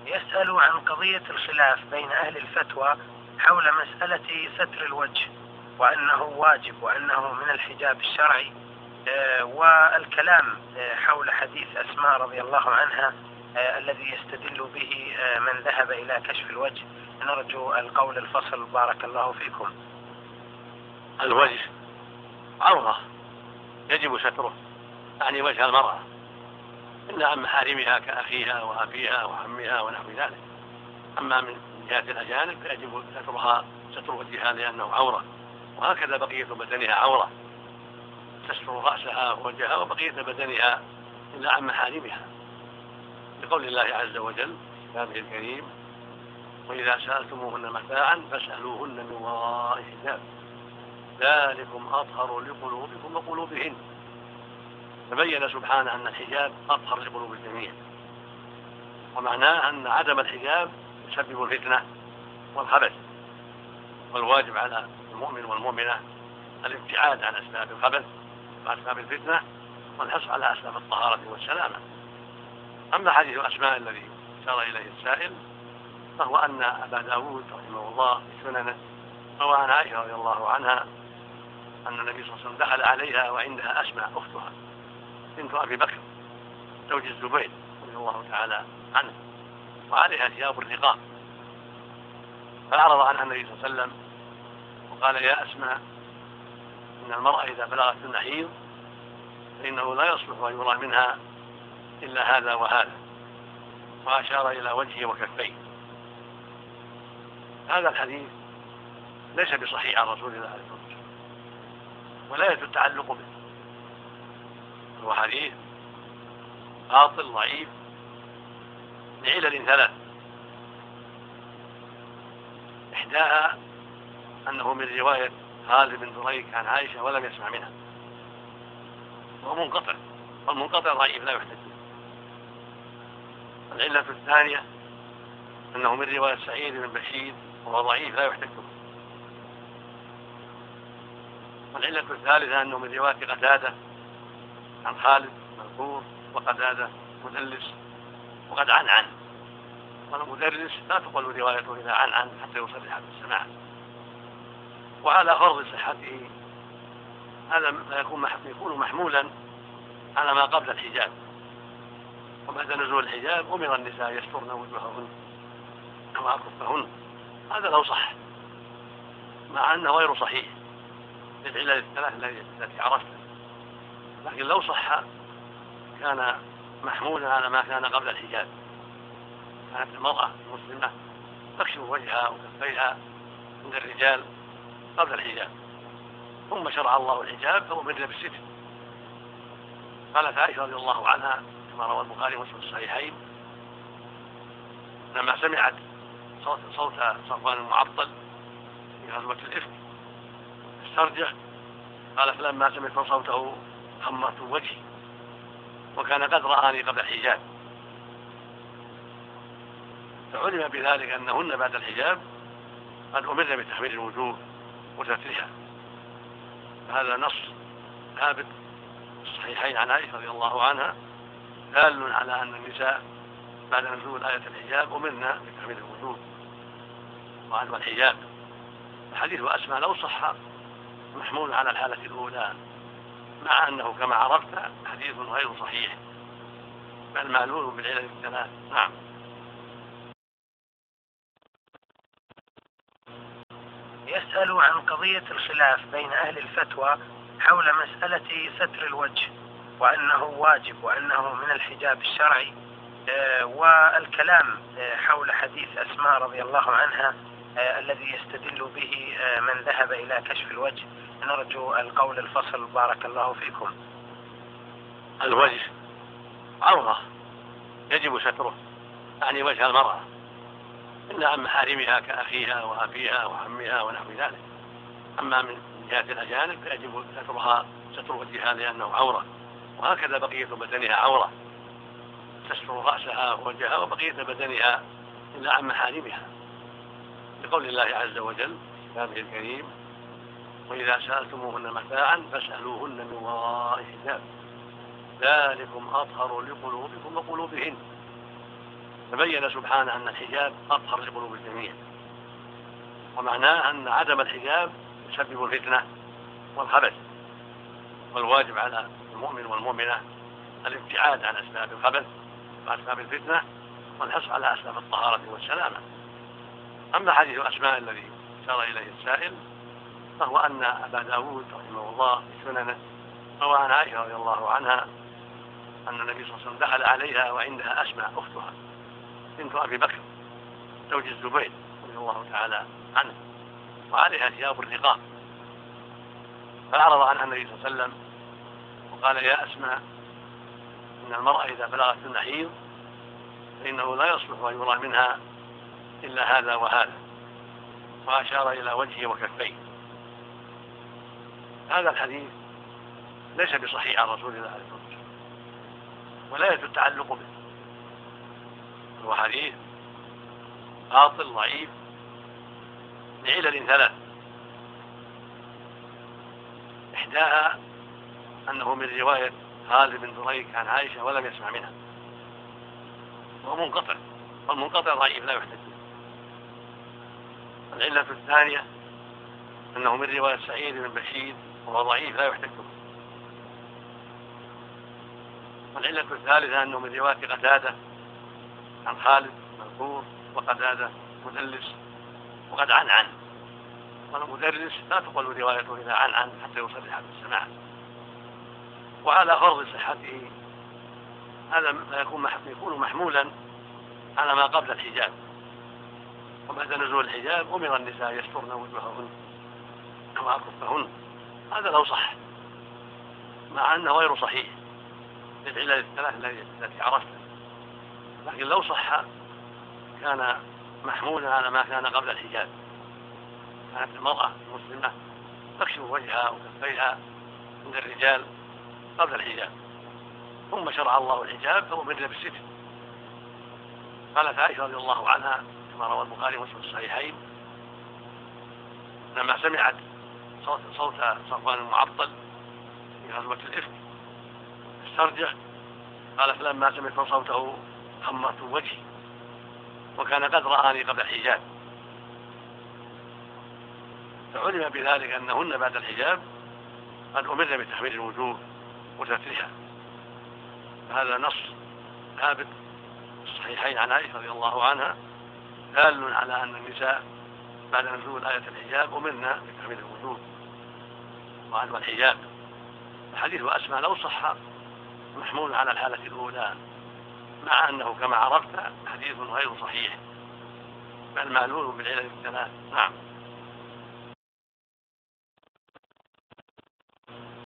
يسأل عن قضية الخلاف بين أهل الفتوى حول مسألة ستر الوجه، وأنه واجب وأنه من الحجاب الشرعي، والكلام حول حديث أسماء رضي الله عنها الذي يستدل به من ذهب إلى كشف الوجه. نرجو القول الفصل بارك الله فيكم. الوجه عورة يجب ستره، يعني وجه المرأة، إلا عن محارمها كأخيها وأبيها وعمها ونحو ذلك. أما من جهة الأجانب فيجب ستر وجهها لأنه عورة، وهكذا بقية بدنها عورة، تستر رأسها ووجهها وبقية بدنها إلا عن محارمها، لقول الله عز وجل في كتابه الكريم: وإذا سألتموهن متاعا فاسألوهن من وراء حجاب ذلكم أطهر لقلوبكم وقلوبهن. تبين سبحانه أن الحجاب أطهر لقلوب الجميع، ومعناه أن عدم الحجاب يسبب الفتنة والخبث، والواجب على المؤمن والمؤمنة الابتعاد عن أسباب الخبث وأسباب الفتنة والحرص على أسباب الطهارة والسلامة. أما حديث أسماء الذي أشار إليه السائل فهو أن أبا داود رحمه الله في سننه روى عن عائشة رضي الله عنها أن النبي صلى الله عليه وسلم دخل عليها وعندها أسماء أختها بنت أبي بكر زوج الزبير رضي الله تعالى عنه، وعليها ثياب الرقاق، فأعرض عنها النبي صلى الله عليه وسلم وقال: يا أسماء، إن المرأة إذا بلغت المحيض فإنه لا يصلح أن يرى منها إلا هذا وهذا، وأشار إلى وجهه وكفيه. هذا الحديث ليس بصحيح عن رسول الله عليه الصلاة والسلام، ولا يجوز التعلق به، هو حديث باطل ضعيف لعلل ثلاث: إحداها أنه من رواية خالد بن دريك عن عائشة ولم يسمع منها، وهو منقطع، والمنقطع ضعيف لا يحتج به. العلة الثانية أنه من رواية سعيد بن بشير وهو ضعيف لا يحتج به. والعلة الثالثة أنه من رواية قتادة عن خالد مذكور، وقتادة مدلس وقد عن والمدرس لا تقبل روايته إذا عن حتى يصرح بالسماع. وعلى فرض صحته هذا يكون محمولا على ما قبل الحجاب، وبعد نزول الحجاب أمر النساء يسترن وجوههن وأكفهن. هذا لو صح، مع أنه غير صحيح للعلل الثلاث التي عرفتها، لكن لو صح كان محمولا على ما كان قبل الحجاب. كانت المرأة المسلمة تكشف وجهها وكفيها عند الرجال قبل الحجاب، ثم شرع الله الحجاب فأمرنا بالستر. قالت عائشة رضي الله عنها كما روى البخاري ومسلم في الصحيحين: لما سمعت صوت صفوان المعطل في غزوة الإفك استرجع، قالت: لما سمعت صوته خمرت وجهي، وكان قد رآني قبل الحجاب. فعلم بذلك أنهن بعد الحجاب قد أمرن بتحميل الوجوه وسترها. هذا نص ثابت في الصحيحين عن عائشة رضي الله عنها دال على أن النساء بعد نزول آية الحجاب أمرنا بتحميل الوجوه وعدم الحجاب. الحديث وأسماء لو صح محمول على الحالة الأولى، مع أنه كما عرفت حديث غير صحيح بل معلول بالعلل الثلاث. نعم. يسأل عن قضية الخلاف بين أهل الفتوى حول مسألة ستر الوجه، وأنه واجب وأنه من الحجاب الشرعي، والكلام حول حديث أسماء رضي الله عنها الذي يستدل به من ذهب إلى كشف الوجه. نرجو القول الفصل بارك الله فيكم. الوجه عورة يجب ستره، يعني وجه المرأة، إلا عن محارمها كأخيها وأبيها وعمها ونحو ذلك. أما من جهة الأجانب فيجب ستر وجهها لأنه عورة، وهكذا بقية بدنها عورة، تستر رأسها ووجهها وبقية بدنها إلا عن محارمها، لقول الله عز وجل في كتابه الكريم: وإذا سألتموهن متاعا فاسألوهن من وراء حجاب ذلكم أطهر لقلوبكم وقلوبهن. فبين سبحانه أن الحجاب أطهر لقلوب الجميع، ومعناه أن عدم الحجاب يسبب الفتنة والخبث، والواجب على المؤمن والمؤمنة الابتعاد عن أسباب الخبث وأسباب الفتنة والحرص على أسباب الطهارة والسلامة. أما حديث أسماء الذي أشار إليه السائل فهو أن أبا داود رحمه الله في سننه روى عن عائشة رضي الله عنها أن النبي صلى الله عليه وسلم دخل عليها وعندها أسماء أختها بنت أبي بكر زوج الزبير رضي الله تعالى عنه، وعليها ثياب الرقاق، فأعرض عنها النبي صلى الله عليه وسلم وقال: يا أسماء، إن المرأة إذا بلغت المحيض فإنه لا يصلح أن يرى منها إلا هذا وهذا، وأشار إلى وجهه وكفيه. هذا الحديث ليس بصحيح عن رسول الله عليه الصلاة والسلام ولا يجوز التعلق به، هو حديث باطل ضعيف لعلل ثلاث: إحداها أنه من رواية خالد بن دريك عن عائشة ولم يسمع منها، وهو منقطع، والمنقطع ضعيف لا يحتج به. العلة الثانية أنه من رواية سعيد بن بشير وهو ضعيف لا يحتج به. والعلة الثالثة أنه من رواية قتادة عن خالد مذكور، وقتادة مدلس وقد عن والمدرس لا تقبل روايته إذا عن حتى يصرح بالسماع. وعلى فرض صحته هذا يكون محمولا على ما قبل الحجاب، وبعد نزول الحجاب أمر النساء يسترن وجوههن وأكفهن، هذا لو صح، مع أنه غير صحيح للعلل الثلاث التي عرفتها، لكن لو صح كان محمولا على ما كان قبل الحجاب. كانت المرأة المسلمة تكشف وجهها وكفيها عند الرجال قبل الحجاب، ثم شرع الله الحجاب فأمرنا بالستر. قالت عائشة رضي الله عنها كما روى البخاري ومسلم في الصحيحين: لما سمعت صوت صفوان المعطل في غزوة الإفك استرجع، قال: فلما سمعت صوته خمرت وجهي، وكان قد رآني قبل الحجاب. فعلم بذلك أنهن بعد الحجاب قد أمرن بتحويل الوجوه وسترها. هذا نص ثابت في الصحيحين عن عائشة رضي الله عنها دال على أن النساء بعد نزول آية الحجاب أمرنا بتحويل الوجوه وعدم الحجاب. الحديث أسماء لو صح محمول على الحالة الأولى، مع أنه كما عرفت حديث غير صحيح بل معلول بالعلل الثلاث. نعم.